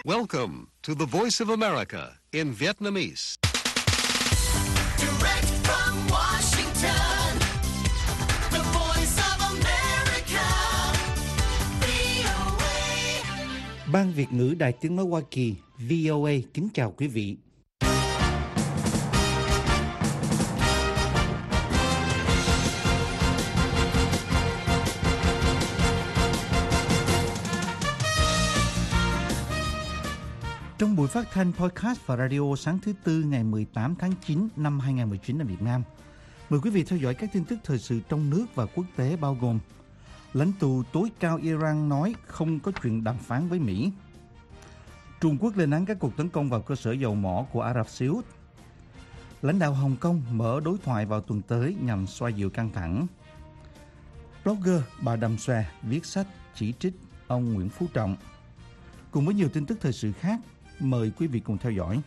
Welcome to the Voice of America in Vietnamese. Direct from Washington, the Voice of America, VOA. Ban Việt ngữ Đài Tiếng nói Hoa Kỳ VOA kính chào quý vị. Trong buổi phát thanh podcast và radio sáng thứ Tư ngày 18 tháng 9 năm 2019 ở Việt Nam, mời quý vị theo dõi các tin tức thời sự trong nước và quốc tế bao gồm: lãnh tụ tối cao Iran nói không có chuyện đàm phán với Mỹ. Trung Quốc lên án các cuộc tấn công vào cơ sở dầu mỏ của Ả Rập Xê Út. Lãnh đạo Hồng Kông mở đối thoại vào tuần tới nhằm xoa dịu căng thẳng. Blogger bà Đầm Xòe viết sách chỉ trích ông Nguyễn Phú Trọng. Cùng với nhiều tin tức thời sự khác, mời quý vị cùng theo dõi.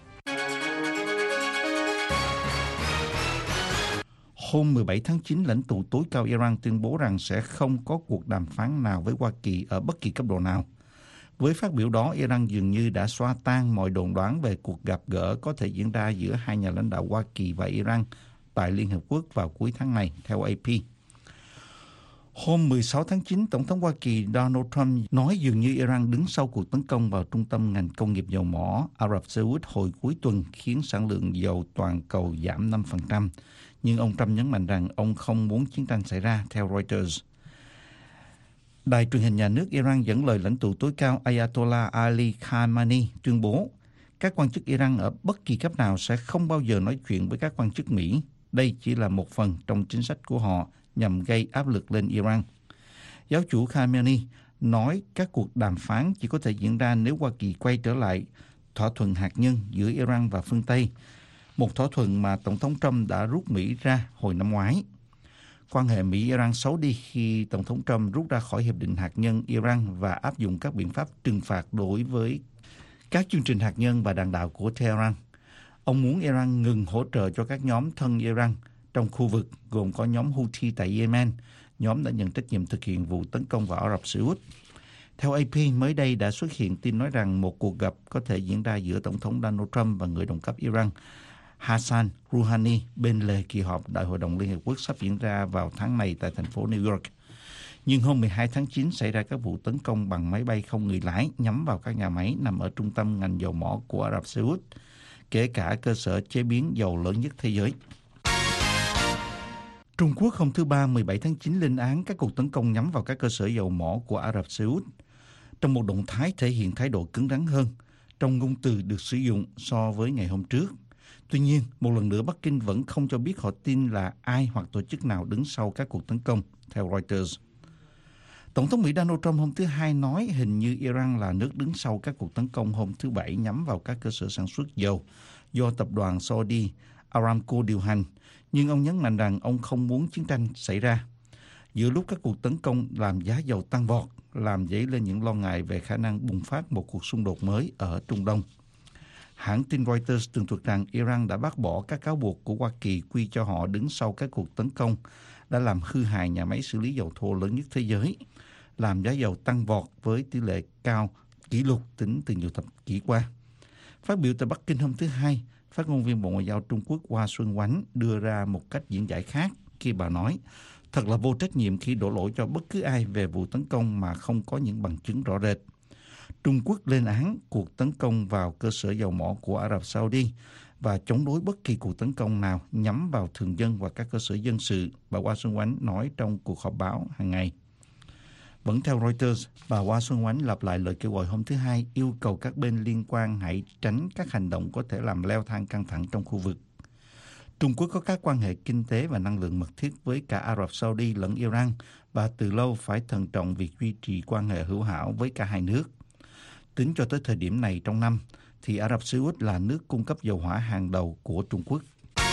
Hôm 17 tháng 9, lãnh tụ tối cao Iran tuyên bố rằng sẽ không có cuộc đàm phán nào với Hoa Kỳ ở bất kỳ cấp độ nào. Với phát biểu đó, Iran dường như đã xóa tan mọi đồn đoán về cuộc gặp gỡ có thể diễn ra giữa hai nhà lãnh đạo Hoa Kỳ và Iran tại Liên Hợp Quốc vào cuối tháng này, theo AP. Hôm 16 tháng 9, Tổng thống Hoa Kỳ Donald Trump nói dường như Iran đứng sau cuộc tấn công vào trung tâm ngành công nghiệp dầu mỏ Ả Rập Xê Út hồi cuối tuần khiến sản lượng dầu toàn cầu giảm 5%. Nhưng ông Trump nhấn mạnh rằng ông không muốn chiến tranh xảy ra, theo Reuters. Đài truyền hình nhà nước Iran dẫn lời lãnh tụ tối cao Ayatollah Ali Khamenei tuyên bố các quan chức Iran ở bất kỳ cấp nào sẽ không bao giờ nói chuyện với các quan chức Mỹ. Đây chỉ là một phần trong chính sách của họ nhằm gây áp lực lên Iran. Giáo chủ Khamenei nói các cuộc đàm phán chỉ có thể diễn ra nếu Hoa Kỳ quay trở lại thỏa thuận hạt nhân giữa Iran và phương Tây, một thỏa thuận mà Tổng thống Trump đã rút Mỹ ra hồi năm ngoái. Quan hệ Mỹ-Iran xấu đi khi Tổng thống Trump rút ra khỏi Hiệp định Hạt nhân Iran và áp dụng các biện pháp trừng phạt đối với các chương trình hạt nhân và đạn đạo của Tehran. Ông muốn Iran ngừng hỗ trợ cho các nhóm thân Iran trong khu vực, gồm có nhóm Houthi tại Yemen, nhóm đã nhận trách nhiệm thực hiện vụ tấn công vào Ả Rập Xê Út. Theo AP, mới đây đã xuất hiện tin nói rằng một cuộc gặp có thể diễn ra giữa Tổng thống Donald Trump và người đồng cấp Iran Hassan Rouhani bên lề kỳ họp Đại hội đồng Liên Hợp Quốc sắp diễn ra vào tháng này tại thành phố New York. Nhưng hôm 12 tháng 9 xảy ra các vụ tấn công bằng máy bay không người lái nhắm vào các nhà máy nằm ở trung tâm ngành dầu mỏ của Ả Rập Xê Út, kể cả cơ sở chế biến dầu lớn nhất thế giới. Trung Quốc hôm thứ Ba 17 tháng 9 lên án các cuộc tấn công nhắm vào các cơ sở dầu mỏ của Ả Rập Xê Út trong một động thái thể hiện thái độ cứng rắn hơn trong ngôn từ được sử dụng so với ngày hôm trước. Tuy nhiên, một lần nữa Bắc Kinh vẫn không cho biết họ tin là ai hoặc tổ chức nào đứng sau các cuộc tấn công, theo Reuters. Tổng thống Mỹ Donald Trump hôm thứ Hai nói hình như Iran là nước đứng sau các cuộc tấn công hôm thứ Bảy nhắm vào các cơ sở sản xuất dầu do tập đoàn Saudi Aramco điều hành, nhưng ông nhấn mạnh rằng ông không muốn chiến tranh xảy ra. Giữa lúc các cuộc tấn công làm giá dầu tăng vọt, làm dấy lên những lo ngại về khả năng bùng phát một cuộc xung đột mới ở Trung Đông. Hãng tin Reuters tường thuật rằng Iran đã bác bỏ các cáo buộc của Hoa Kỳ quy cho họ đứng sau các cuộc tấn công đã làm hư hại nhà máy xử lý dầu thô lớn nhất thế giới, làm giá dầu tăng vọt với tỷ lệ cao kỷ lục tính từ nhiều thập kỷ qua. Phát biểu tại Bắc Kinh hôm thứ Hai, phát ngôn viên Bộ Ngoại giao Trung Quốc Hoa Xuân Oánh đưa ra một cách diễn giải khác khi bà nói thật là vô trách nhiệm khi đổ lỗi cho bất cứ ai về vụ tấn công mà không có những bằng chứng rõ rệt. Trung Quốc lên án cuộc tấn công vào cơ sở dầu mỏ của Ả Rập Saudi và chống đối bất kỳ cuộc tấn công nào nhắm vào thường dân và các cơ sở dân sự, bà Hoa Xuân Oánh nói trong cuộc họp báo hàng ngày. Vẫn theo Reuters, bà Hoa Xuân Oánh lặp lại lời kêu gọi hôm thứ Hai yêu cầu các bên liên quan hãy tránh các hành động có thể làm leo thang căng thẳng trong khu vực. Trung Quốc có các quan hệ kinh tế và năng lượng mật thiết với cả Ả Rập Saudi lẫn Iran và từ lâu phải thận trọng việc duy trì quan hệ hữu hảo với cả hai nước. Tính cho tới thời điểm này trong năm, thì Ả Rập Xê Út là nước cung cấp dầu hỏa hàng đầu của Trung Quốc.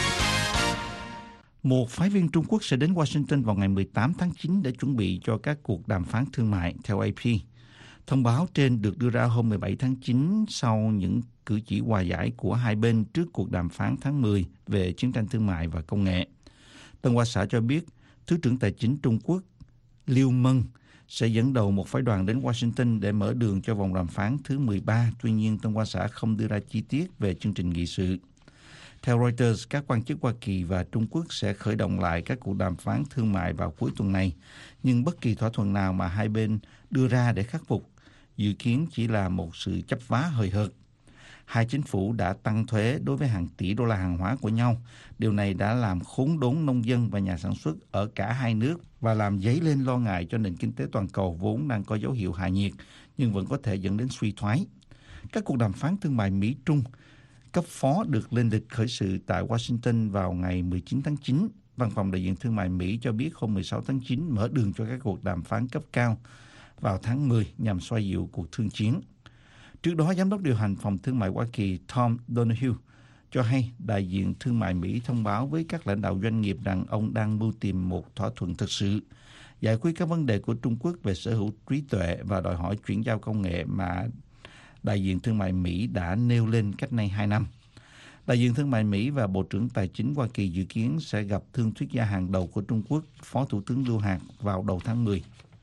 Một phái viên Trung Quốc sẽ đến Washington vào ngày 18 tháng 9 để chuẩn bị cho các cuộc đàm phán thương mại, theo AP. Thông báo trên được đưa ra hôm 17 tháng 9 sau những cử chỉ hòa giải của hai bên trước cuộc đàm phán tháng 10 về chiến tranh thương mại và công nghệ. Tân Hoa xã cho biết, Thứ trưởng Tài chính Trung Quốc Liu Meng sẽ dẫn đầu một phái đoàn đến Washington để mở đường cho vòng đàm phán thứ 13. Tuy nhiên, Tân Hoa Xã không đưa ra chi tiết về chương trình nghị sự. Theo Reuters, các quan chức Hoa Kỳ và Trung Quốc sẽ khởi động lại các cuộc đàm phán thương mại vào cuối tuần này, nhưng bất kỳ thỏa thuận nào mà hai bên đưa ra để khắc phục dự kiến chỉ là một sự chấp vá hời hợt. Hai chính phủ đã tăng thuế đối với hàng tỷ đô la hàng hóa của nhau. Điều này đã làm khốn đốn nông dân và nhà sản xuất ở cả hai nước và làm dấy lên lo ngại cho nền kinh tế toàn cầu vốn đang có dấu hiệu hạ nhiệt, nhưng vẫn có thể dẫn đến suy thoái. Các cuộc đàm phán thương mại Mỹ-Trung cấp phó được lên lịch khởi sự tại Washington vào ngày 19 tháng 9. Văn phòng đại diện thương mại Mỹ cho biết hôm 16 tháng 9 mở đường cho các cuộc đàm phán cấp cao vào tháng 10 nhằm xoa dịu cuộc thương chiến. Trước đó, Giám đốc điều hành Phòng Thương mại Hoa Kỳ Tom Donahue cho hay đại diện thương mại Mỹ thông báo với các lãnh đạo doanh nghiệp rằng ông đang mưu tìm một thỏa thuận thực sự, giải quyết các vấn đề của Trung Quốc về sở hữu trí tuệ và đòi hỏi chuyển giao công nghệ mà đại diện thương mại Mỹ đã nêu lên cách nay 2 năm. Đại diện thương mại Mỹ và Bộ trưởng Tài chính Hoa Kỳ dự kiến sẽ gặp thương thuyết gia hàng đầu của Trung Quốc, Phó Thủ tướng Lưu Hạc, vào đầu tháng 10.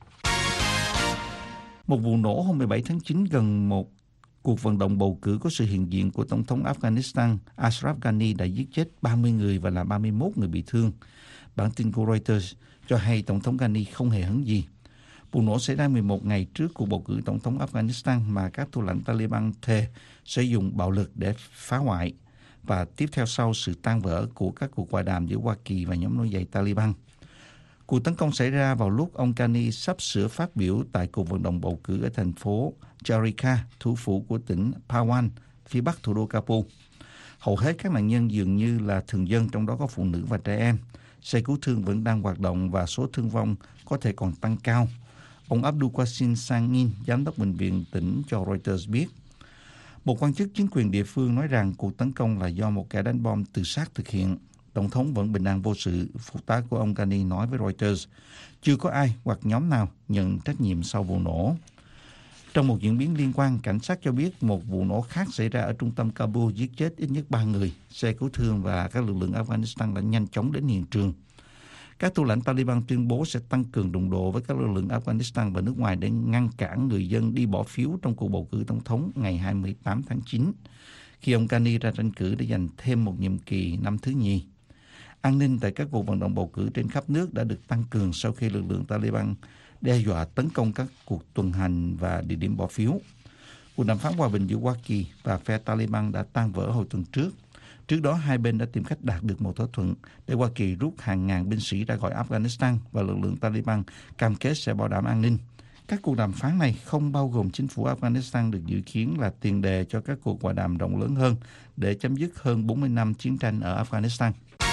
Một vụ nổ hôm 17 tháng 9 gần một cuộc vận động bầu cử có sự hiện diện của Tổng thống Afghanistan Ashraf Ghani đã giết chết 30 người và làm 31 người bị thương. Bản tin của Reuters cho hay Tổng thống Ghani không hề hấn gì. Vụ nổ xảy ra 11 ngày trước cuộc bầu cử Tổng thống Afghanistan mà các thủ lãnh Taliban thề sử dụng bạo lực để phá hoại và tiếp theo sau sự tan vỡ của các cuộc hòa đàm giữa Hoa Kỳ và nhóm nổi dậy Taliban. Cuộc tấn công xảy ra vào lúc ông Ghani sắp sửa phát biểu tại cuộc vận động bầu cử ở thành phố Charika, thủ phủ của tỉnh Pawan, phía bắc thủ đô Kabul. Hầu hết các nạn nhân dường như là thường dân, trong đó có phụ nữ và trẻ em. Xe cứu thương vẫn đang hoạt động và số thương vong có thể còn tăng cao. Ông Abdul Qasim Sangin, giám đốc bệnh viện tỉnh cho Reuters biết. Một quan chức chính quyền địa phương nói rằng cuộc tấn công là do một kẻ đánh bom tự sát thực hiện. Tổng thống vẫn bình an vô sự, phụ tá của ông Ghani nói với Reuters. Chưa có ai hoặc nhóm nào nhận trách nhiệm sau vụ nổ. Trong một diễn biến liên quan, cảnh sát cho biết một vụ nổ khác xảy ra ở trung tâm Kabul giết chết ít nhất 3 người. Xe cứu thương và các lực lượng Afghanistan đã nhanh chóng đến hiện trường. Các thủ lãnh Taliban tuyên bố sẽ tăng cường đụng độ với các lực lượng Afghanistan và nước ngoài để ngăn cản người dân đi bỏ phiếu trong cuộc bầu cử tổng thống ngày 28 tháng 9, khi ông Ghani ra tranh cử để giành thêm một nhiệm kỳ năm thứ nhì. An ninh tại các cuộc vận động bầu cử trên khắp nước đã được tăng cường sau khi lực lượng Taliban đe dọa tấn công các cuộc tuần hành và địa điểm bỏ phiếu. Cuộc đàm phán hòa bình giữa Hoa Kỳ và phe Taliban đã tan vỡ hồi tuần trước. Trước đó, hai bên đã tìm cách đạt được một thỏa thuận để Hoa Kỳ rút hàng ngàn binh sĩ ra khỏi Afghanistan và lực lượng Taliban cam kết sẽ bảo đảm an ninh. Các cuộc đàm phán này không bao gồm chính phủ Afghanistan, được dự kiến là tiền đề cho các cuộc hòa đàm rộng lớn hơn để chấm dứt hơn 40 năm chiến tranh ở Afghanistan.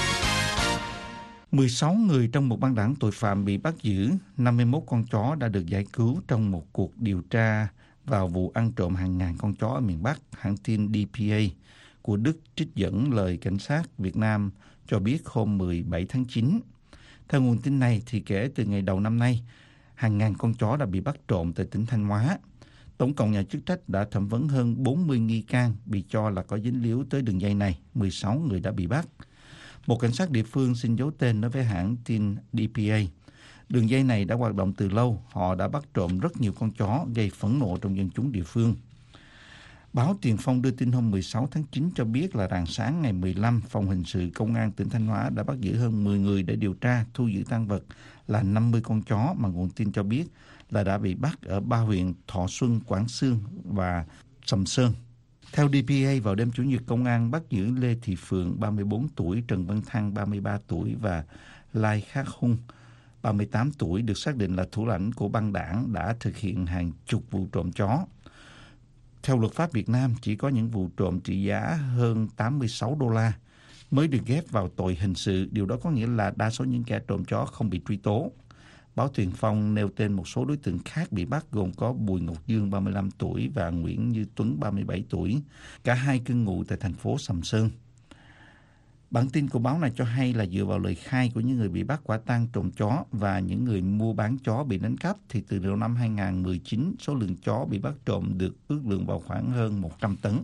16 người trong một băng đảng tội phạm bị bắt giữ, 51 con chó đã được giải cứu trong một cuộc điều tra vào vụ ăn trộm hàng ngàn con chó ở miền Bắc, hãng tin DPA của Đức trích dẫn lời cảnh sát Việt Nam cho biết hôm 17 tháng 9. Theo nguồn tin này, thì kể từ ngày đầu năm nay, hàng ngàn con chó đã bị bắt trộm tại tỉnh Thanh Hóa. Tổng cộng nhà chức trách đã thẩm vấn hơn 40 nghi can bị cho là có dính líu tới đường dây này, 16 người đã bị bắt. Một cảnh sát địa phương xin giấu tên nói với hãng tin DPA. Đường dây này đã hoạt động từ lâu, họ đã bắt trộm rất nhiều con chó, gây phẫn nộ trong dân chúng địa phương. Báo Tiền Phong đưa tin hôm 16 tháng 9 cho biết là rạng sáng ngày 15, Phòng Hình sự Công an tỉnh Thanh Hóa đã bắt giữ hơn 10 người để điều tra, thu giữ tang vật là 50 con chó mà nguồn tin cho biết là đã bị bắt ở 3 huyện Thọ Xuân, Quảng Xương và Sầm Sơn. Theo DPA, vào đêm Chủ nhật, công an bắt giữ Lê Thị Phượng, 34 tuổi, Trần Văn Thăng, 33 tuổi và Lai Khắc Hung, 38 tuổi, được xác định là thủ lãnh của băng đảng đã thực hiện hàng chục vụ trộm chó. Theo luật pháp Việt Nam, chỉ có những vụ trộm trị giá hơn 86 đô la mới được ghép vào tội hình sự. Điều đó có nghĩa là đa số những kẻ trộm chó không bị truy tố. Báo Tiền Phong nêu tên một số đối tượng khác bị bắt gồm có Bùi Ngọc Dương, 35 tuổi và Nguyễn Như Tuấn, 37 tuổi. Cả hai cư ngụ tại thành phố Sầm Sơn. Bản tin của báo này cho hay là dựa vào lời khai của những người bị bắt quả tang trộm chó và những người mua bán chó bị đánh cắp, thì từ đầu năm 2019, số lượng chó bị bắt trộm được ước lượng vào khoảng hơn 100 tấn.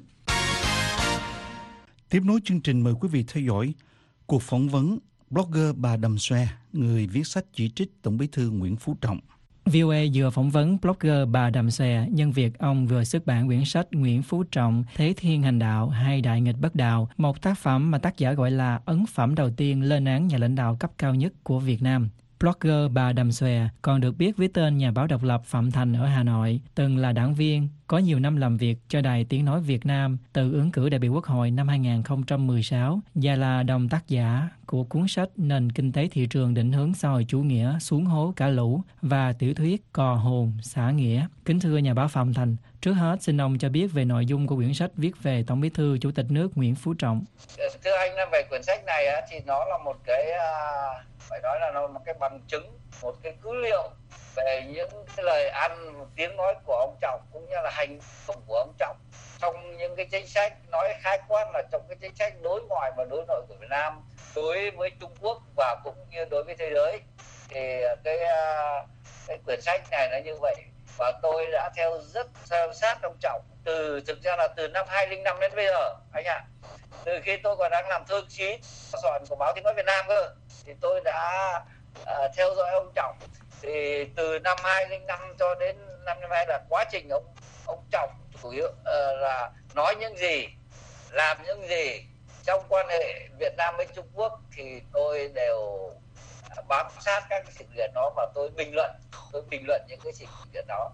Tiếp nối chương trình, mời quý vị theo dõi cuộc phỏng vấn blogger bà Đầm Xòe, người viết sách chỉ trích Tổng Bí thư Nguyễn Phú Trọng. VOA vừa phỏng vấn blogger bà Đầm Xòe nhân việc ông vừa xuất bản quyển sách Nguyễn Phú Trọng Thế Thiên Hành Đạo hay Đại Nghịch Bất Đạo, một tác phẩm mà tác giả gọi là ấn phẩm đầu tiên lên án nhà lãnh đạo cấp cao nhất của Việt Nam. Blogger bà Đầm Xòe còn được biết với tên nhà báo độc lập Phạm Thành ở Hà Nội, từng là đảng viên, có nhiều năm làm việc cho Đài Tiếng Nói Việt Nam, từ ứng cử đại biểu Quốc hội năm 2016 và là đồng tác giả của cuốn sách Nền Kinh tế Thị trường định hướng xã hội chủ nghĩa xuống hố cả lũ và tiểu thuyết Cò hồn xả nghĩa. Kính thưa nhà báo Phạm Thành, trước hết xin ông cho biết về nội dung của quyển sách viết về Tổng Bí thư Chủ tịch nước Nguyễn Phú Trọng. Thưa anh, về quyển sách này thì nó là một cái phải nói là nó một cái bằng chứng, một cái cứ liệu về những cái lời ăn tiếng nói của ông Trọng cũng như là hành động của ông Trọng trong những cái chính sách, nói khái quát là trong cái chính sách đối ngoại và đối nội của Việt Nam đối với Trung Quốc và cũng như đối với thế giới. Thì cái quyển sách này là như vậy, và tôi đã theo sát ông Trọng thực ra là từ năm 2005 đến bây giờ anh ạ. Từ khi tôi còn đang làm thư ký soạn của báo Tiếng Nói Việt Nam cơ, thì tôi đã theo dõi ông Trọng. Thì từ năm 2005 cho đến năm nay là quá trình ông Trọng chủ yếu là nói những gì, làm những gì trong quan hệ Việt Nam với Trung Quốc thì tôi đều bám sát các cái sự kiện đó và tôi bình luận những cái sự kiện đó,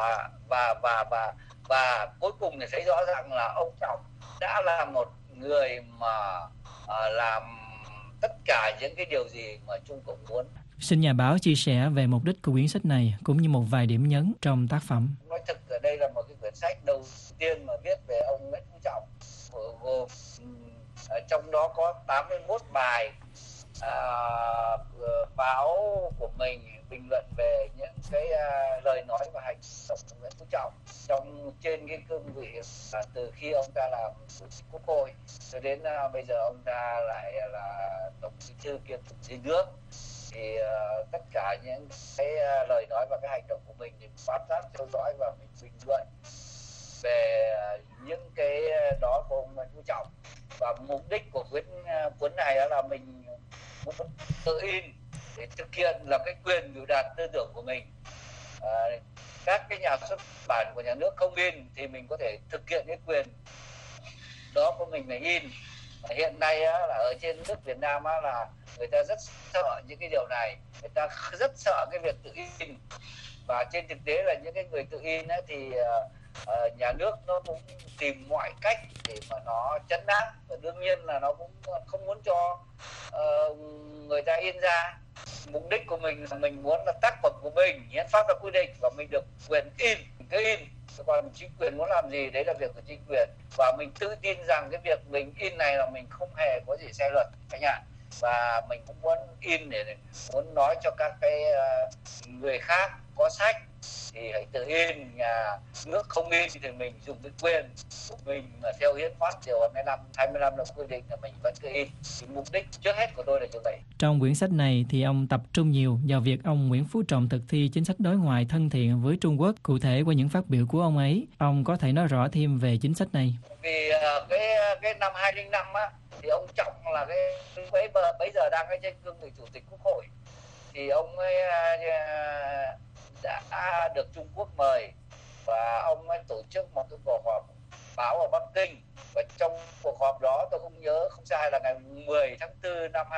và cuối cùng thì thấy rõ ràng là ông Trọng đã là một người mà làm tất cả những cái điều gì mà Trung Cộng muốn. Xin nhà báo chia sẻ về mục đích của quyển sách này cũng như một vài điểm nhấn trong tác phẩm. Nói thực ở đây là một cái quyển sách đầu tiên mà viết về ông Nguyễn Phú Trọng, gồm trong đó có 81 bài báo của mình bình luận về những cái lời nói và hành động của Nguyễn Phú Trọng trên cái cương vị từ khi ông ta làm chủ tịch Quốc hội cho đến bây giờ ông ta lại là tổng bí thư kiêm chủ tịch nước. Thì tất cả những cái lời nói và cái hành động của mình thì bám sát theo dõi và mình bình luận về những cái đó của ông Nguyễn Phú Trọng. Và mục đích của cuốn này là mình muốn tự in để thực hiện là cái quyền biểu đạt tư tưởng của mình. Các cái nhà xuất bản của nhà nước không in thì mình có thể thực hiện cái quyền đó của mình phải in. Hiện nay là ở trên nước Việt Nam là người ta rất sợ những cái điều này, người ta rất sợ cái việc tự in, và trên thực tế là những cái người tự in thì nhà nước nó cũng tìm mọi cách để mà nó trấn áp, và đương nhiên là nó cũng không muốn cho người ta in ra. Mục đích của mình là mình muốn là tác phẩm của mình hiến pháp đã quy định và mình được quyền in, mình cứ in. Còn chính quyền muốn làm gì đấy là việc của chính quyền, và mình tự tin rằng cái việc mình in này là mình không hề có gì sai luật anh ạ. Và mình cũng muốn in để muốn nói cho các cái người khác có sách thì hãy tự in, nhà nước không in thì mình dùng cái quyền của mình mà theo hiến pháp điều 25 là quy định là mình vẫn cứ in. Thì mục đích trước hết của tôi là như vậy. Trong quyển sách này thì ông tập trung nhiều vào việc ông Nguyễn Phú Trọng thực thi chính sách đối ngoại thân thiện với Trung Quốc. Cụ thể qua những phát biểu của ông ấy, ông có thể nói rõ thêm về chính sách này. Vì cái năm 2005 thì ông Trọng là bây giờ đang trên cương vị chủ tịch Quốc hội, thì ông ấy đã được Trung Quốc mời và ông ấy tổ chức một cái cuộc họp báo ở Bắc Kinh, và trong cuộc họp đó tôi không nhớ không sai là ngày 10 tháng 4 năm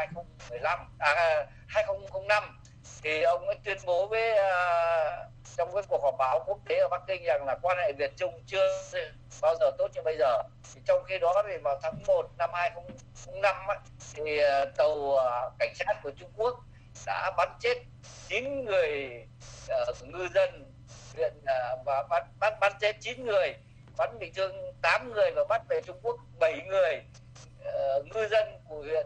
2005 thì ông ấy tuyên bố với trong cái cuộc họp báo quốc tế ở Bắc Kinh rằng là quan hệ Việt Trung chưa bao giờ tốt như bây giờ. Thì trong khi đó thì vào tháng 1 năm 2005 thì tàu cảnh sát của Trung Quốc đã bắn chết 9 người ngư dân huyện và bắn chết 9 người, bắn bị thương 8 người và bắt về Trung Quốc 7 người ngư dân của huyện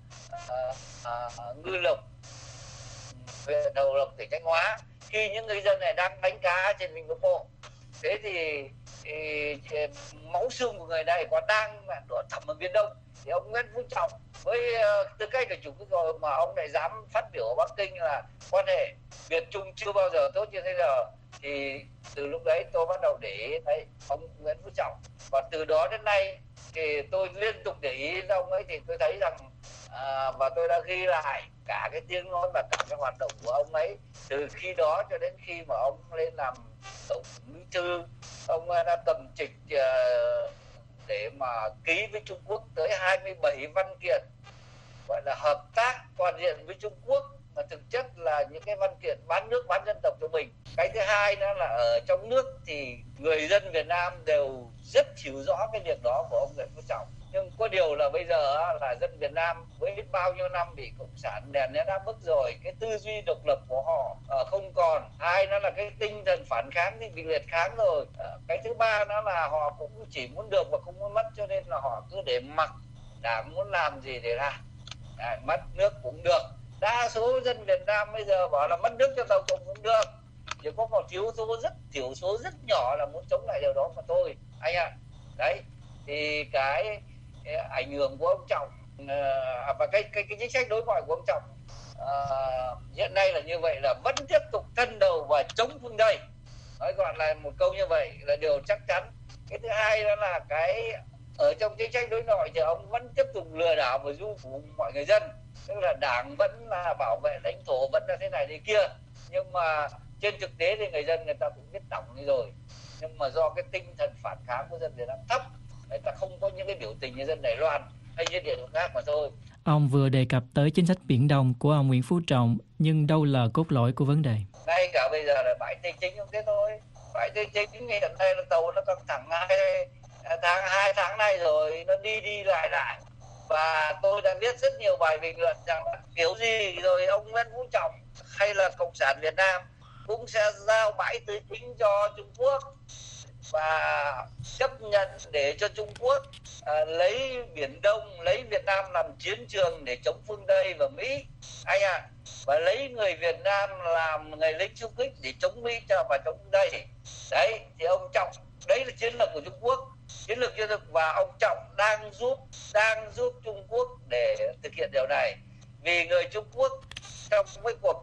Ngư Lộc, huyện Hậu Lộc, tỉnh Thanh Hóa, khi những người dân này đang đánh cá trên vịnh Bắc Bộ. Thế thì máu xương của người này còn đang đổ thẳm ở Biển Đông. Thì ông Nguyễn Phú Trọng với tư cách là chủ tịch rồi mà ông lại dám phát biểu ở Bắc Kinh là quan hệ Việt Trung chưa bao giờ tốt như thế giờ, thì từ lúc đấy tôi bắt đầu để ý thấy ông Nguyễn Phú Trọng, và từ đó đến nay thì tôi liên tục để ý ông ấy, thì tôi thấy rằng và tôi đã ghi lại cả cái tiếng nói và cả cái hoạt động của ông ấy từ khi đó cho đến khi mà ông lên làm tổng bí thư. Ông đã cầm trịch để mà ký với Trung Quốc tới 27 văn kiện gọi là hợp tác toàn diện với Trung Quốc, mà thực chất là những cái văn kiện bán nước bán dân tộc cho mình. Cái thứ hai nữa là ở trong nước thì người dân Việt Nam đều rất hiểu rõ cái việc đó của ông Nguyễn Phú Trọng. Nhưng có điều là bây giờ là dân Việt Nam với bao nhiêu năm bị cộng sản đè nén áp bức rồi, cái tư duy độc lập của họ không còn. Hai nữa là cái tinh thần phản kháng thì bị liệt kháng rồi. Cái thứ ba nữa là họ cũng chỉ muốn được và không muốn mất, cho nên là họ cứ để mặc Đảng muốn làm gì để làm. Mất nước cũng được. Đa số dân Việt Nam bây giờ bảo là mất nước cho Tàu Cộng cũng được, chỉ có một thiểu số rất nhỏ là muốn chống lại điều đó mà thôi anh ạ. Đấy thì cái ảnh hưởng của ông Trọng và cái chính sách đối ngoại của ông Trọng hiện nay là như vậy, là vẫn tiếp tục thân đầu và chống phương Tây. Nói gọn là một câu như vậy là điều chắc chắn. Cái thứ hai đó là cái ở trong chính sách đối nội thì ông vẫn tiếp tục lừa đảo và du phủ mọi người dân, tức là Đảng vẫn là bảo vệ lãnh thổ, vẫn là thế này thế kia, nhưng mà trên thực tế thì người dân người ta cũng biết tổng đi rồi. Nhưng mà do cái tinh thần phản kháng của dân Việt Nam thấp, người ta không có những cái biểu tình như dân Đài Loan hay như địa phương khác mà thôi. Ông vừa đề cập tới chính sách Biển Đông của ông Nguyễn Phú Trọng, nhưng đâu là cốt lõi của vấn đề? Ngay cả bây giờ là bãi Tây Chính cũng thế thôi. Bãi Tây Chính hiện nay là tàu nó căng thẳng 2 tháng nay rồi, nó đi lại. Và tôi đã viết rất nhiều bài bình luận rằng là kiểu gì rồi ông Nguyễn Phú Trọng hay là Cộng sản Việt Nam cũng sẽ giao bãi Tây Chính cho Trung Quốc và chấp nhận để cho Trung Quốc lấy Biển Đông, lấy Việt Nam làm chiến trường để chống phương Tây và Mỹ anh ạ. Và lấy người Việt Nam làm người lính xung kích để chống Mỹ và chống Tây. Đấy thì ông Trọng, đấy là chiến lược của Trung Quốc, chiến lược và ông Trọng đang giúp Trung Quốc để thực hiện điều này. Vì người Trung Quốc trong cái cuộc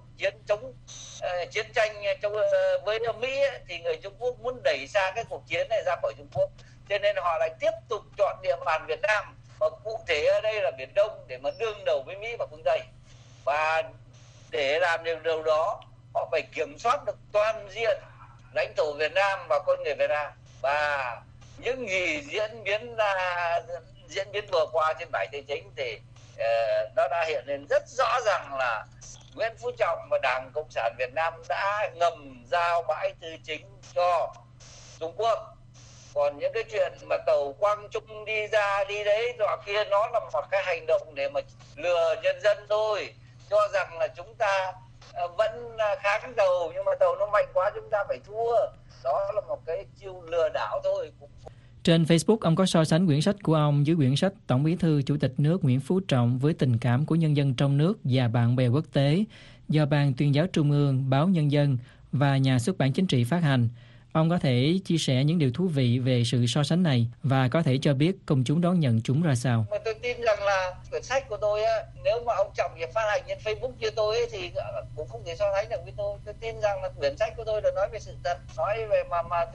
chiến tranh với Mỹ ấy, thì người Trung Quốc muốn đẩy xa cái cuộc chiến này ra khỏi Trung Quốc, cho nên họ lại tiếp tục chọn địa bàn Việt Nam, và cụ thể ở đây là Biển Đông, để mà đương đầu với Mỹ và phương Tây. Và để làm được điều đó, họ phải kiểm soát được toàn diện lãnh thổ Việt Nam và con người Việt Nam. Và những gì diễn biến vừa qua trên bãi Tây Chính thì nó đã hiện lên rất rõ rằng là Nguyễn Phú Trọng và Đảng Cộng sản Việt Nam đã ngầm giao bãi Tây Chính cho Trung Quốc. Còn những cái chuyện mà tàu Quang Trung đi ra đi đấy dọa kia, nó là một cái hành động để mà lừa nhân dân thôi, cho rằng là chúng ta vẫn kháng tàu, nhưng mà tàu nó mạnh quá chúng ta phải thua. Đó là một cái chiêu lừa đảo thôi. Trên Facebook, ông có so sánh quyển sách của ông với quyển sách Tổng Bí thư Chủ tịch nước Nguyễn Phú Trọng với tình cảm của nhân dân trong nước và bạn bè quốc tế do Ban Tuyên giáo Trung ương, Báo Nhân dân và Nhà xuất bản Chính trị phát hành. Ông có thể chia sẻ những điều thú vị về sự so sánh này và có thể cho biết công chúng đón nhận chúng ra sao. Mà tôi tin rằng là quyển sách của tôi á, nếu mà ông Trọng phát hành trên Facebook như tôi ấy, thì cũng không thể so sánh được với tôi. Tôi tin rằng là quyển sách của tôi là nói về sự thật, nói về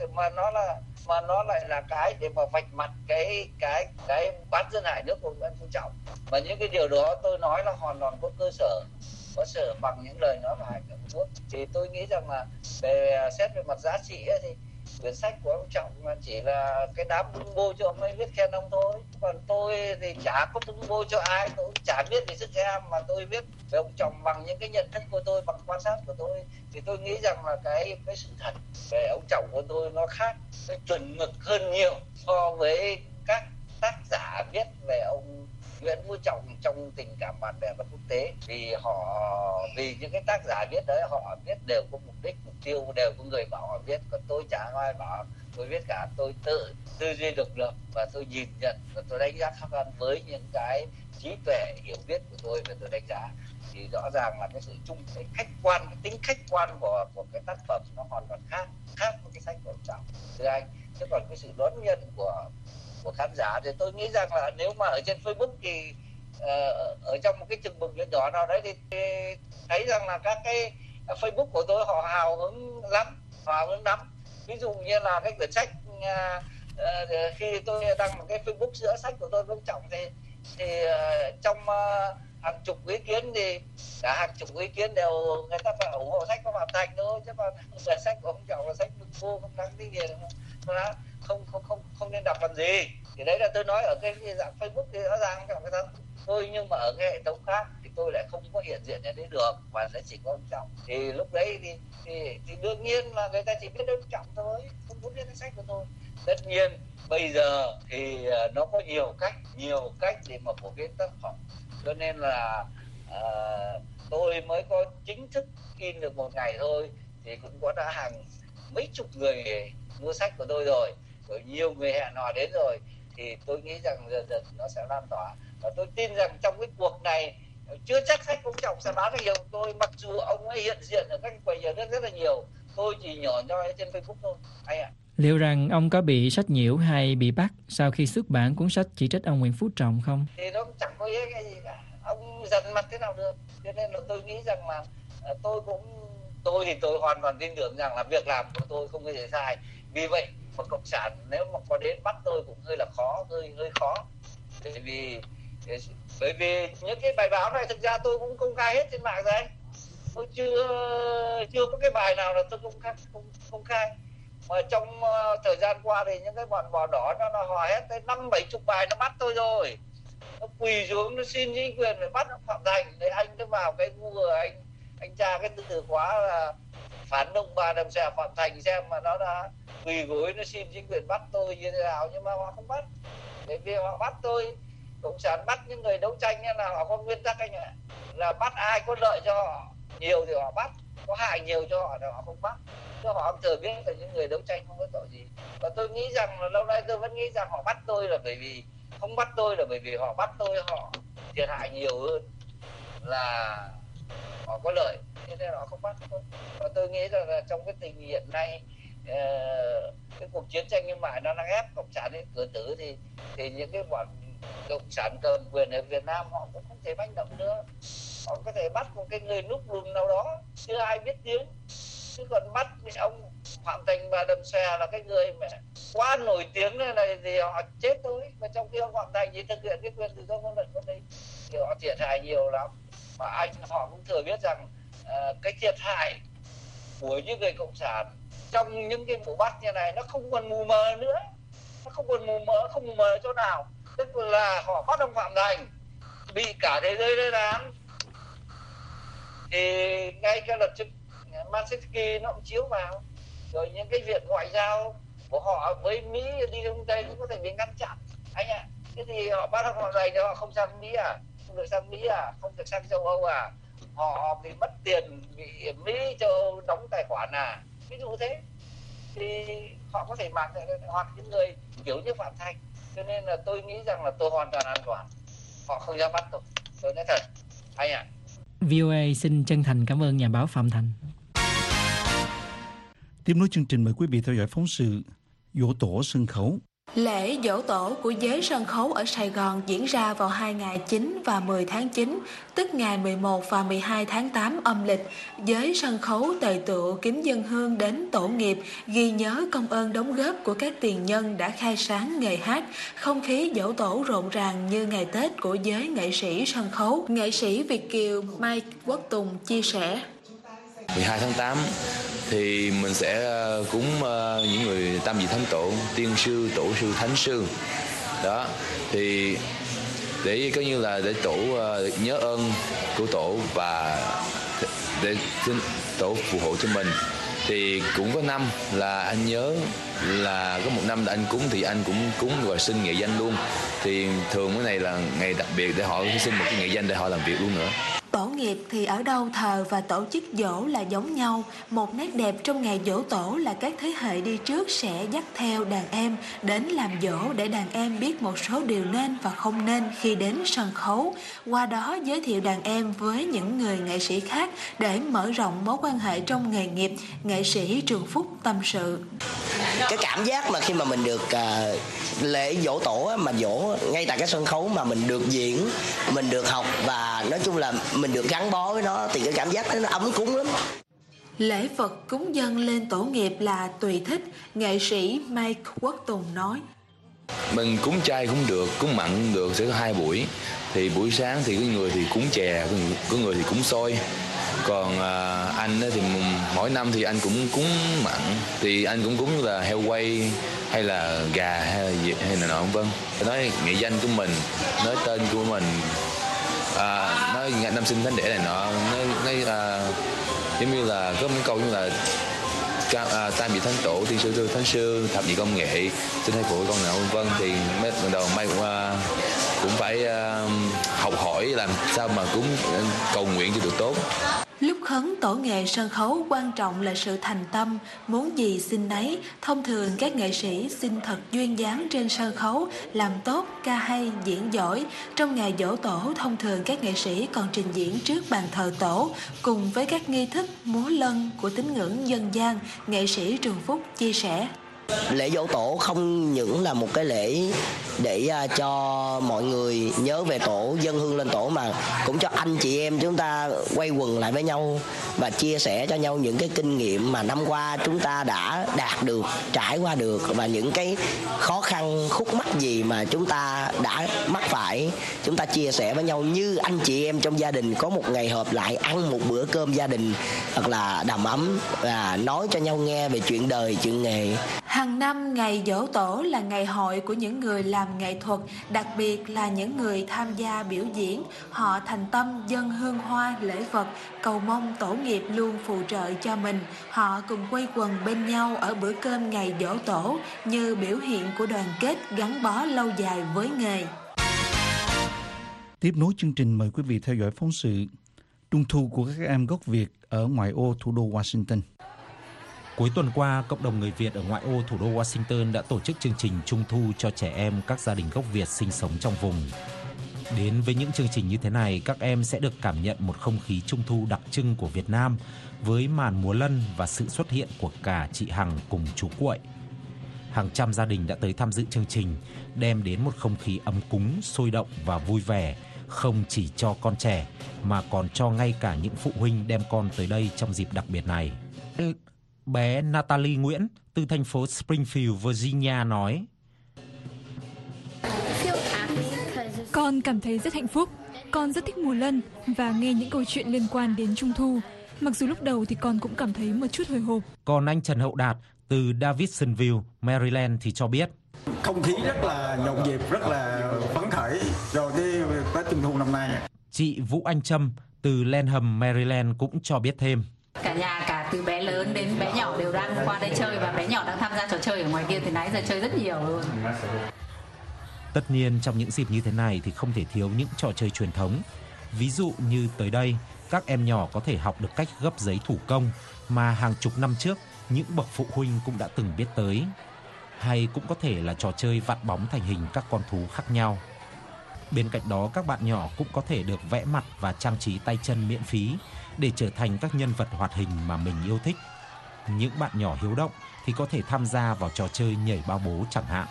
mà nó lại là cái để mà vạch mặt cái bán dân hại nước của Nguyễn Phú Trọng. Và những cái điều đó tôi nói là hoàn toàn có cơ sở bằng những lời nói và hành động của Quốc. Thì tôi nghĩ rằng là xét về mặt giá trị ấy, thì quyển sách của ông Trọng chỉ là cái đám bưng bô cho ông ấy viết khen ông thôi. Còn tôi thì chả có bưng bô cho ai, tôi cũng chả biết về sức em, mà tôi viết về ông Trọng bằng những cái nhận thức của tôi, bằng quan sát của tôi. Thì tôi nghĩ rằng là cái sự thật về ông Trọng của tôi nó khác, nó chuẩn mực hơn nhiều so với các tác giả viết về ông Nguyễn Phú Trọng trong tình cảm bạn bè và quốc tế. Vì những cái tác giả viết đấy họ viết đều có mục đích, mục tiêu, đều có người bảo họ viết. Còn tôi chả ai bảo tôi viết cả, tôi tự tư duy độc lập và tôi nhìn nhận và tôi đánh giá khác hơn với những cái trí tuệ hiểu biết của tôi và tôi đánh giá. Thì rõ ràng là cái sự cái khách quan, cái tính khách quan của cái tác phẩm nó hoàn toàn khác với cái sách của ông Trọng thưa anh. Chứ còn cái sự đón nhận của khán giả thì tôi nghĩ rằng là nếu mà ở trên Facebook thì ở trong một cái chừng mực nhỏ nào đấy thì thấy rằng là các cái Facebook của tôi họ hào hứng lắm. Ví dụ như là cái quyển sách khi tôi đăng một cái Facebook giữa sách của tôi với ông Trọng thì trong hàng chục ý kiến thì cả hàng chục ý kiến đều người ta phải ủng hộ sách của Phạm Thành thôi, chứ còn là sách của ông Trọng là sách vô không đáng tí gì, không nên đọc làm gì. Thì đấy là tôi nói ở cái dạng Facebook thì rõ ràng Trọng người ta thôi, nhưng mà ở cái hệ thống khác thì tôi lại không có hiện diện ở đấy được, và sẽ chỉ có ông Trọng. Thì lúc đấy thì đương nhiên là người ta chỉ biết đến ông Trọng thôi, không muốn biết cái sách của tôi. Tất nhiên bây giờ thì nó có nhiều cách để mà phổ biến tác phẩm, cho nên là tôi mới có chính thức in được một ngày thôi thì cũng có đã hàng mấy chục người mua sách của tôi rồi nhiều người hẹn hò đến rồi, thì tôi nghĩ rằng dần nó sẽ lan tỏa. Và tôi tin rằng trong cái cuộc này chưa chắc sách ông Trọng sẽ bán được nhiều tôi, mặc dù ông ấy hiện diện ở các quầy nhà nước rất là nhiều, tôi chỉ nhỏ nhoi trên Facebook thôi anh ạ. Liệu rằng ông có bị sách nhiễu hay bị bắt sau khi xuất bản cuốn sách chỉ trích ông Nguyễn Phú Trọng không? Thì nó cũng chẳng có ý cái gì cả, ông dần mặt thế nào được. Cho nên là tôi nghĩ rằng là tôi thì tôi hoàn toàn tin tưởng rằng là việc làm của tôi không có gì sai. Vì vậy mà cộng sản nếu mà có đến bắt tôi cũng hơi là khó, hơi khó. Bởi vì những cái bài báo này thực ra tôi cũng công khai hết trên mạng rồi anh. Tôi chưa có cái bài nào là tôi công khai. Mà trong thời gian qua thì những cái bọn bò đỏ nó hò hét tới 50-70 bài nó bắt tôi rồi. Nó quỳ xuống nó xin chính quyền phải bắt Phạm Thành. Để anh cứ vào cái Google anh tra cái từ khóa là phản động bà Đầm Xẻ Phạm Thành xem mà nó đã quỳ gối nó xin chính quyền bắt tôi như thế nào, nhưng mà họ không bắt. Bởi vì họ bắt tôi, cộng sản bắt những người đấu tranh là họ có nguyên tắc anh ạ, là bắt ai có lợi cho họ nhiều thì họ bắt, có hại nhiều cho họ thì họ không bắt. Chứ họ không thừa biết là những người đấu tranh không có tội gì. Và tôi nghĩ rằng là lâu nay tôi vẫn nghĩ rằng họ bắt tôi là bởi vì không bắt tôi là bởi vì họ bắt tôi họ thiệt hại nhiều hơn là họ có lợi, thế nên họ không bắt tôi. Và tôi nghĩ rằng là trong cái tình hiện nay cái cuộc chiến tranh thương mại nó đang ép cộng sản đến cửa tử thì những cái bọn cộng sản cầm quyền ở Việt Nam họ cũng không thể manh động nữa. Họ có thể bắt một cái người núp lùm nào đó chưa ai biết tiếng, chứ còn bắt ông Phạm Thành và Đầm Xòe là cái người mà quá nổi tiếng này thì họ chết thôi. Và trong khi ông Phạm Thành chỉ thực hiện cái quyền tự do ngôn luận của mình thì họ thiệt hại nhiều lắm. Mà họ cũng thừa biết rằng cái thiệt hại của những người cộng sản trong những cái vụ bắt như này nó không còn mù mờ nữa, nó không còn mù mờ chỗ nào. Tức là họ bắt ông Phạm Thành bị cả thế giới lên án, thì ngay cái luật chức Magnitsky nó cũng chiếu vào, rồi những cái việc ngoại giao của họ với Mỹ đi đông Tây cũng có thể bị ngăn chặn anh ạ. Thế thì họ bắt ông Phạm Thành thì họ không sang Mỹ à, không được sang Mỹ à, không được sang châu Âu à, họ bị mất tiền, bị Mỹ châu Âu đóng tài khoản à, ví dụ thế, thì họ có thể mang hoặc những người kiểu như Phạm Thành. Cho nên là tôi nghĩ rằng là tôi hoàn toàn an toàn, họ không dám bắt tôi nói thật anh ạ. VOA xin chân thành cảm ơn nhà báo Phạm Thành. Tiếp nối chương trình, mời quý vị theo dõi phóng sự Giỗ tổ sân khấu. Lễ giỗ tổ của giới sân khấu ở Sài Gòn diễn ra vào 2 ngày 9 và 10 tháng 9, tức ngày 11 và 12 tháng 8 âm lịch. Giới sân khấu tề tựu kính dâng hương đến tổ nghiệp, ghi nhớ công ơn đóng góp của các tiền nhân đã khai sáng nghề hát. Không khí giỗ tổ rộn ràng như ngày Tết của giới nghệ sĩ sân khấu. Nghệ sĩ Việt kiều Mike Quốc Tùng chia sẻ. 12 tháng 8 thì mình sẽ cúng những người tam vị thánh tổ, tiên sư, tổ sư, thánh sư. Đó, thì để coi như là để tổ nhớ ơn của tổ và để xin tổ phù hộ cho mình. Thì cũng có năm là anh nhớ là có một năm là anh cúng thì anh cũng cúng và xin nghệ danh luôn. Thì thường cái này là ngày đặc biệt để họ xin một cái nghệ danh để họ làm việc luôn nữa. Tổ nghiệp thì ở đâu thờ và tổ chức giỗ là giống nhau. Một nét đẹp trong ngày giỗ tổ là các thế hệ đi trước sẽ dắt theo đàn em đến làm giỗ để đàn em biết một số điều nên và không nên khi đến sân khấu. Qua đó giới thiệu đàn em với những người nghệ sĩ khác để mở rộng mối quan hệ trong nghề nghiệp. Nghệ sĩ Trường Phúc tâm sự. Cái cảm giác mà khi mà mình được lễ giỗ tổ mà giỗ ngay tại cái sân khấu mà mình được diễn, mình được học và nói chung là mình được gắn bó với nó thì cái cảm giác nó ấm cúng lắm. Lễ Phật cúng dâng lên tổ nghiệp là tùy thích, nghệ sĩ Mike Quốc Tùng nói. Mình cúng chay cũng được, cúng mặn cũng được, sẽ có 2 buổi. Thì buổi sáng thì có người thì cúng chè, có người thì cúng xôi. Còn anh thì mỗi năm thì anh cũng cúng mặn, thì anh cũng cúng là heo quay hay là gà hay là nọ vân. Nói nghệ danh của mình, nói tên của mình, nói năm sinh tháng đẻ này nọ, nói giống như là có mấy câu như là tam vị thánh tổ, thiên sư thánh sư, thập nhị công nghệ, xin hãy phụ con nào vân. Thì ban đầu mai cũng phải học hỏi làm sao mà cúng cầu nguyện cho được tốt. Lúc khấn tổ nghệ sân khấu quan trọng là sự thành tâm, muốn gì xin nấy. Thông thường các nghệ sĩ xin thật duyên dáng trên sân khấu, làm tốt, ca hay, diễn giỏi. Trong ngày giỗ tổ, thông thường các nghệ sĩ còn trình diễn trước bàn thờ tổ, cùng với các nghi thức múa lân của tín ngưỡng dân gian, nghệ sĩ Trường Phúc chia sẻ. Lễ giỗ tổ không những là một cái lễ để cho mọi người nhớ về tổ, dâng hương lên tổ, mà cũng cho anh chị em chúng ta quay quần lại với nhau và chia sẻ cho nhau những cái kinh nghiệm mà năm qua chúng ta đã đạt được, trải qua được, và những cái khó khăn khúc mắc gì mà chúng ta đã mắc phải, chúng ta chia sẻ với nhau như anh chị em trong gia đình có một ngày họp lại ăn một bữa cơm gia đình thật là đầm ấm và nói cho nhau nghe về chuyện đời, chuyện nghề. Hàng năm, ngày giỗ tổ là ngày hội của những người làm nghệ thuật, đặc biệt là những người tham gia biểu diễn. Họ thành tâm dâng hương hoa, lễ vật, cầu mong tổ nghiệp luôn phù trợ cho mình. Họ cùng quây quần bên nhau ở bữa cơm ngày giỗ tổ như biểu hiện của đoàn kết gắn bó lâu dài với nghề. Tiếp nối chương trình, mời quý vị theo dõi phóng sự Trung thu của các em gốc Việt ở ngoại ô thủ đô Washington. Cuối tuần qua, cộng đồng người Việt ở ngoại ô thủ đô Washington đã tổ chức chương trình Trung thu cho trẻ em các gia đình gốc Việt sinh sống trong vùng. Đến với những chương trình như thế này, các em sẽ được cảm nhận một không khí Trung thu đặc trưng của Việt Nam với màn múa lân và sự xuất hiện của cả chị Hằng cùng chú Cuội. Hàng trăm gia đình đã tới tham dự chương trình, đem đến một không khí ấm cúng, sôi động và vui vẻ, không chỉ cho con trẻ mà còn cho ngay cả những phụ huynh đem con tới đây trong dịp đặc biệt này. Bé Natalie Nguyễn từ thành phố Springfield, Virginia nói: Con cảm thấy rất hạnh phúc. Con rất thích múa lân và nghe những câu chuyện liên quan đến Trung thu. Mặc dù lúc đầu thì con cũng cảm thấy một chút hồi hộp. Còn anh Trần Hậu Đạt từ Davidsonville, Maryland thì cho biết: Không khí rất là nhộn nhịp, rất là phấn khởi rồi cái Tết Trung thu năm nay. Chị Vũ Anh Trâm từ Lanham, Maryland cũng cho biết thêm: Cả nhà, cả từ bé lớn đến bé nhỏ đều đang qua đây chơi, và bé nhỏ đang tham gia trò chơi ở ngoài kia từ nãy giờ chơi rất nhiều luôn. Tất nhiên trong những dịp như thế này thì không thể thiếu những trò chơi truyền thống. Ví dụ như tới đây, các em nhỏ có thể học được cách gấp giấy thủ công mà hàng chục năm trước những bậc phụ huynh cũng đã từng biết tới. Hay cũng có thể là trò chơi vặn bóng thành hình các con thú khác nhau. Bên cạnh đó, các bạn nhỏ cũng có thể được vẽ mặt và trang trí tay chân miễn phí để trở thành các nhân vật hoạt hình mà mình yêu thích. Những bạn nhỏ hiếu động thì có thể tham gia vào trò chơi nhảy bao bố chẳng hạn.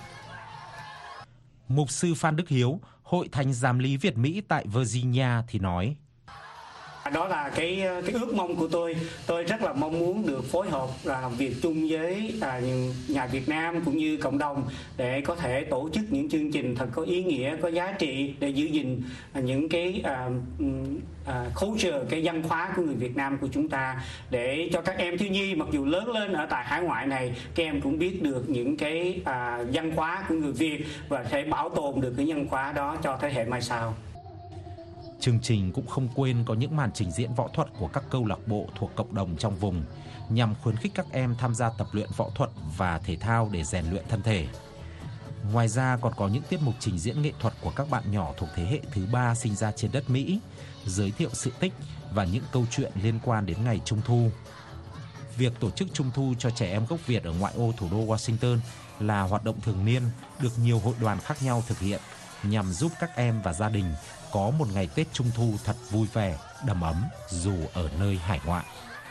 Mục sư Phan Đức Hiếu, Hội Thánh Giám lý Việt Mỹ tại Virginia thì nói: Đó là cái ước mong của tôi. Tôi rất là mong muốn được phối hợp làm việc chung với nhà Việt Nam cũng như cộng đồng để có thể tổ chức những chương trình thật có ý nghĩa, có giá trị để giữ gìn những cái culture, cái văn hóa của người Việt Nam của chúng ta, để cho các em thiếu nhi mặc dù lớn lên ở tại hải ngoại này, các em cũng biết được những cái văn hóa của người Việt và thể bảo tồn được cái văn hóa đó cho thế hệ mai sau. Chương trình cũng không quên có những màn trình diễn võ thuật của các câu lạc bộ thuộc cộng đồng trong vùng, nhằm khuyến khích các em tham gia tập luyện võ thuật và thể thao để rèn luyện thân thể. Ngoài ra còn có những tiết mục trình diễn nghệ thuật của các bạn nhỏ thuộc thế hệ thứ 3 sinh ra trên đất Mỹ, giới thiệu sự tích và những câu chuyện liên quan đến ngày Trung thu. Việc tổ chức Trung thu cho trẻ em gốc Việt ở ngoại ô thủ đô Washington là hoạt động thường niên được nhiều hội đoàn khác nhau thực hiện nhằm giúp các em và gia đình có một ngày Tết Trung thu thật vui vẻ, đầm ấm dù ở nơi hải ngoại.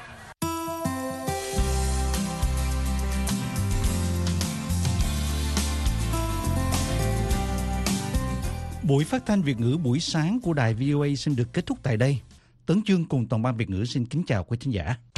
Buổi phát thanh Việt ngữ buổi sáng của đài VOA xin được kết thúc tại đây. Tấn Chương cùng toàn ban Việt ngữ xin kính chào quý khán giả.